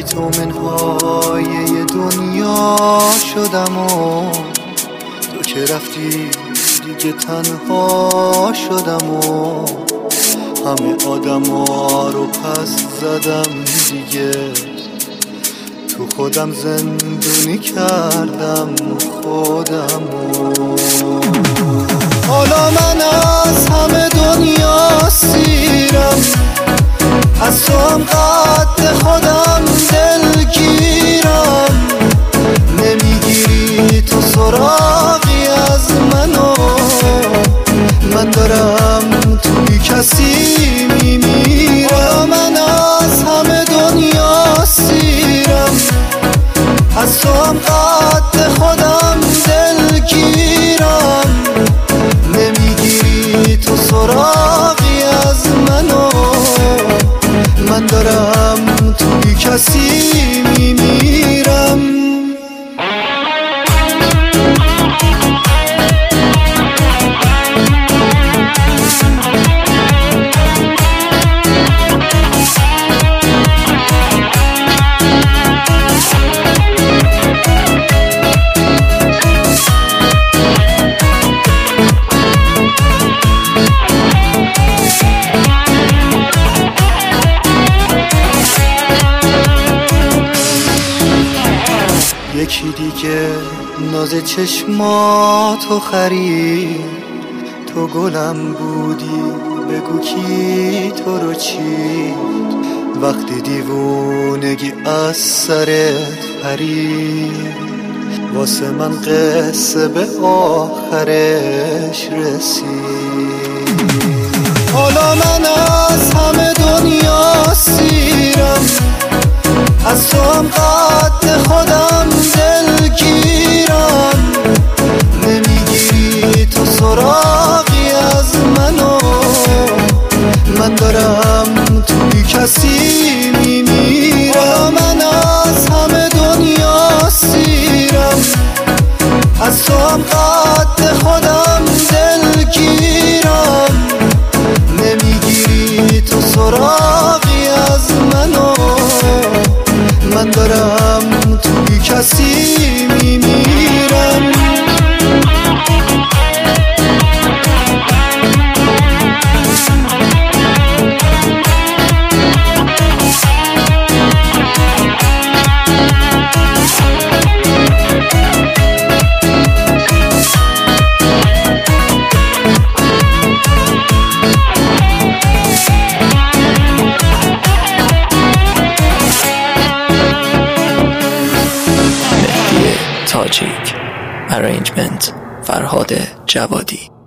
تو منهای دنیا شدم و تو که رفتی دیگه تنها شدم و همه آدما رو پس زدم دیگه، تو خودم زندونی کردم خودمو. حالا من از همه دنیا سیرم، از تو هم قد خودم دلگیرم، نمیگیری تو سراغی از منو، من دارم تو بی کسی میمیرم. من از همه دنیا سیرم، از تو هم قد خودم دلگیرم، نمیگیری تو سراغی از منو، من دارم تو بی کسی میمیرم. یکی دیگه ناز چشماتو خرید، تو گلم بودی بگو کی تو رو چید، وقتی دیوونگی از سرت پرید، واسه من قصه به آخرش رسید. حالا من از همه دنیا سیرم، از تو هم قد خودم دلگیرم، نمیگیری تو سراغی از منو، من دارم تو بی کسی میمیرم. من از همه دنیا سیرم، از تو هم قد خودم دلگیرم، نمیگیری تو سراغی از منو، من دارم تو بی کسی میمیرم. تاجیک. ارنجمنت فرهاد جوادی.